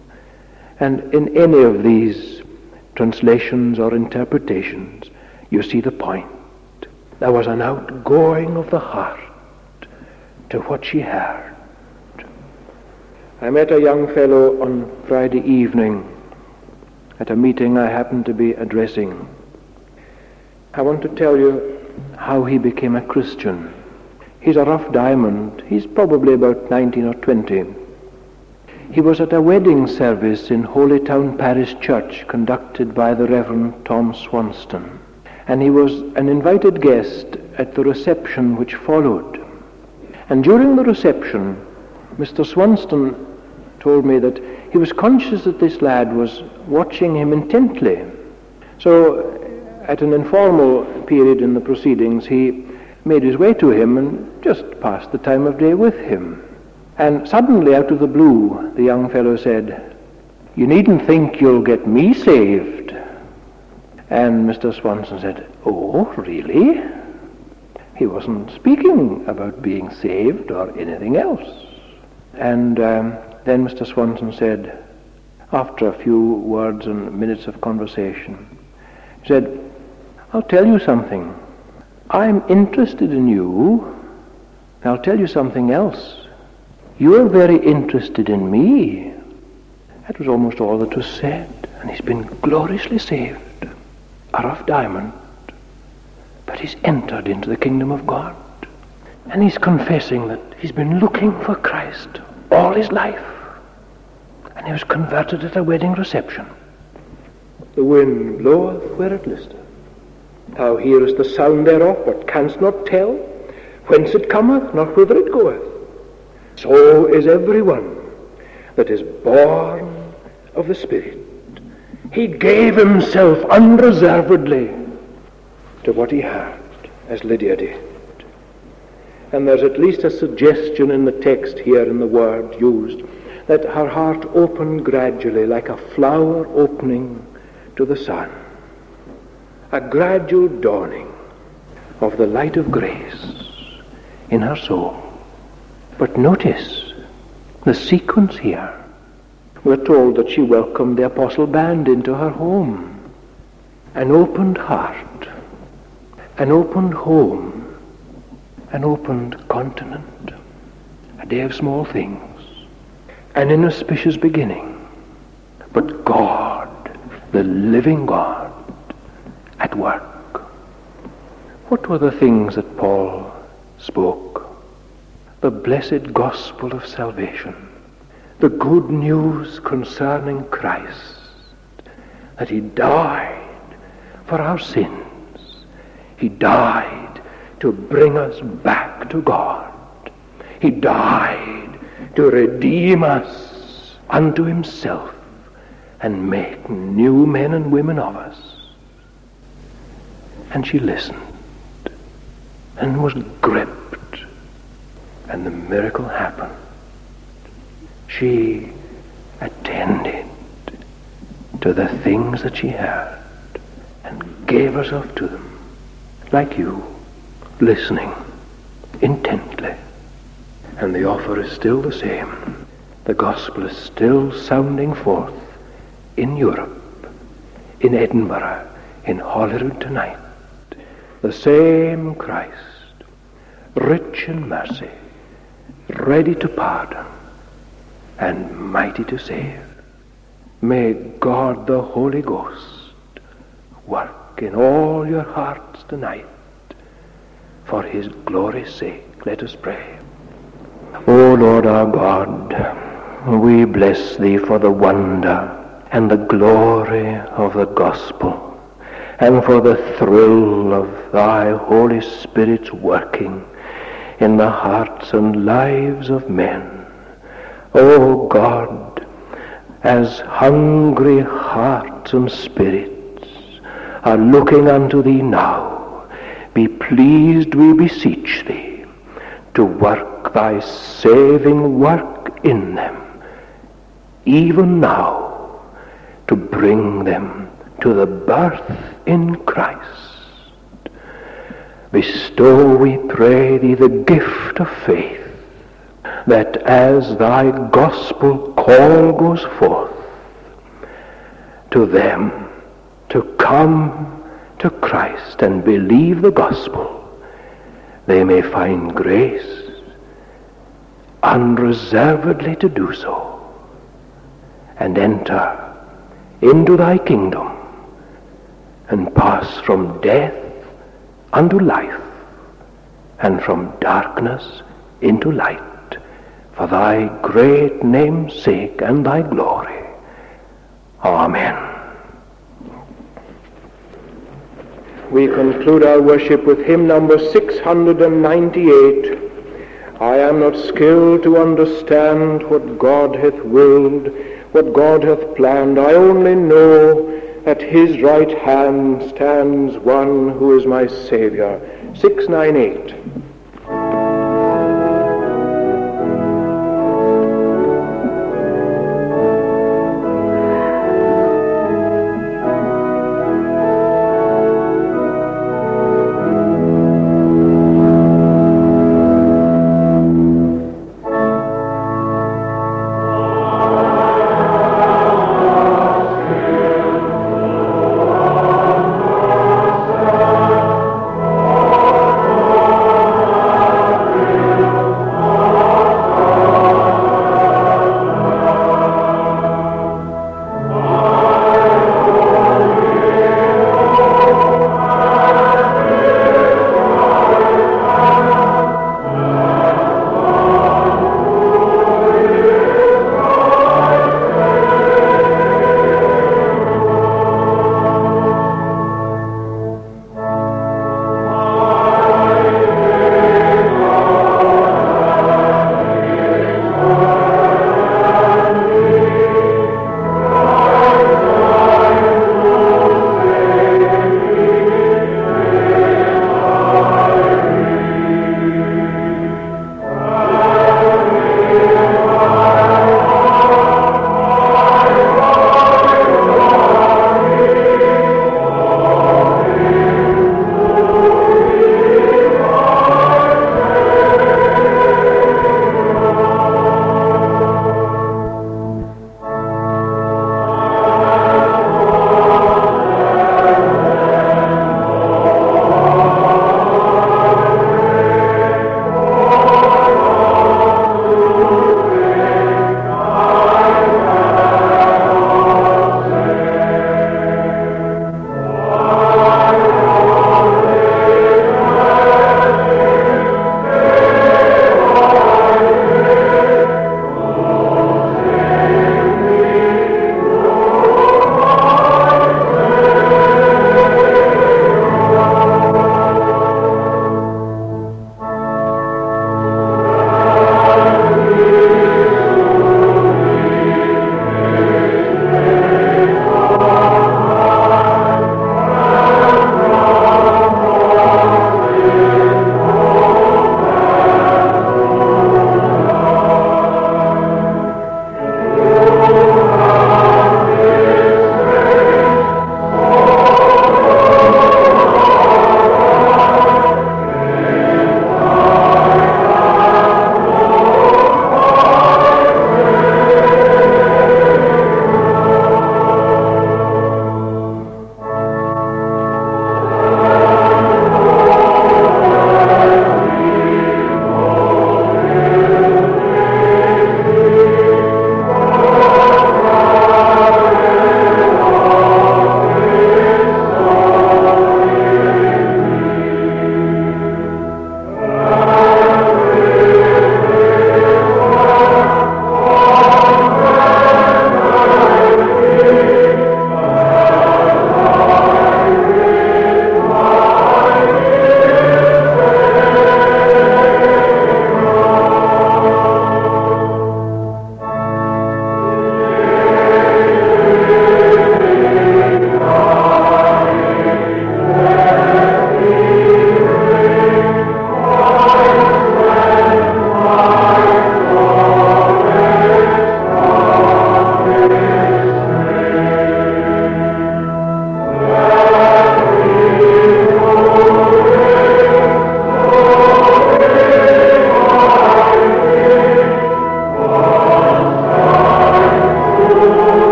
S1: And in any of these translations or interpretations, you see the point. There was an outgoing of the heart to what she heard. I met a young fellow on Friday evening at a meeting I happened to be addressing. I want to tell you how he became a Christian. He's a rough diamond. He's probably about nineteen or twenty. He was at a wedding service in Holytown Parish Church conducted by the Reverend Tom Swanston. And he was an invited guest at the reception which followed. And during the reception, Mister Swanston told me that he was conscious that this lad was watching him intently. So at an informal period in the proceedings, he made his way to him and just passed the time of day with him. And suddenly, out of the blue, the young fellow said, "You needn't think you'll get me saved." And Mister Swanson said, "Oh, really?" He wasn't speaking about being saved or anything else. And um, then Mister Swanson said, after a few words and minutes of conversation, he said, I'll tell you something. I'm interested in you. I'll tell you something else. You're very interested in me. That was almost all that was said. And he's been gloriously saved. A rough diamond. But he's entered into the kingdom of God. And he's confessing that he's been looking for Christ all his life. And he was converted at a wedding reception. The wind bloweth where it listeth. Thou hearest the sound thereof, but canst not tell whence it cometh, nor whither it goeth. So is every one that is born of the Spirit. He gave himself unreservedly to what he had, as Lydia did. And there's at least a suggestion in the text here, in the word used, that her heart opened gradually like a flower opening to the sun. A gradual dawning of the light of grace in her soul. But notice the sequence here. We're told that she welcomed the apostle band into her home. An opened heart, an opened home, an opened continent. A day of small things. An inauspicious beginning. But God, the living God, at work. What were the things that Paul spoke? The blessed gospel of salvation. The good news concerning Christ. That he died for our sins. He died to bring us back to God. He died to redeem us unto himself and make new men and women of us. And she listened and was gripped, and the miracle happened. She attended to the things that she heard and gave herself to them, like you, listening intently. And the offer is still the same. The gospel is still sounding forth in Europe, in Edinburgh, in Holyrood tonight. The same Christ, rich in mercy, ready to pardon, and mighty to save. May God the Holy Ghost work in all your hearts tonight for his glory's sake. Let us pray. O Lord our God, we bless thee for the wonder and the glory of the gospel, and for the thrill of thy Holy Spirit's working in the hearts and lives of men. O God, as hungry hearts and spirits are looking unto thee now, be pleased, we beseech thee, to work thy saving work in them, even now, to bring them to the birth in Christ. Bestow, we pray thee, the gift of faith, that as thy gospel call goes forth to them to come to Christ and believe the gospel, they may find grace unreservedly to do so, and enter into thy kingdom, and pass from death unto life, and from darkness into light, for thy great name's sake and thy glory. Amen. We conclude our worship with hymn number six hundred ninety-eight. I am not skilled to understand what God hath willed, what God hath planned. I only know at his right hand stands one who is my Savior. six ninety-eight.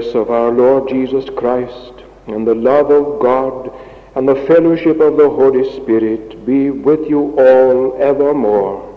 S1: grace of our Lord Jesus Christ, and the love of God, and the fellowship of the Holy Spirit be with you all evermore.